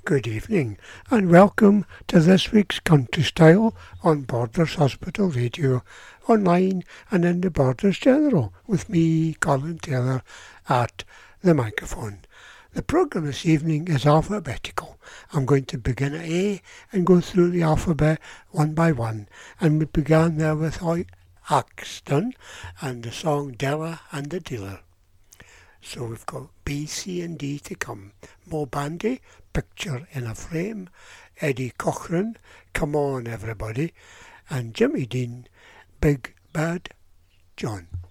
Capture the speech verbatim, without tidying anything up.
Good evening and welcome to this week's Country Style on Borders Hospital Radio, online and in the Borders General, with me, Colin Taylor, at the microphone. The programme this evening is alphabetical. I'm going to begin at A and go through the alphabet one by one, and we began there with Axton and the song Della and the Dealer. So we've got B, C and D to come. Mo Bandy, Picture in a Frame, Eddie Cochran, Come On Everybody, and Jimmy Dean, Big Bad John.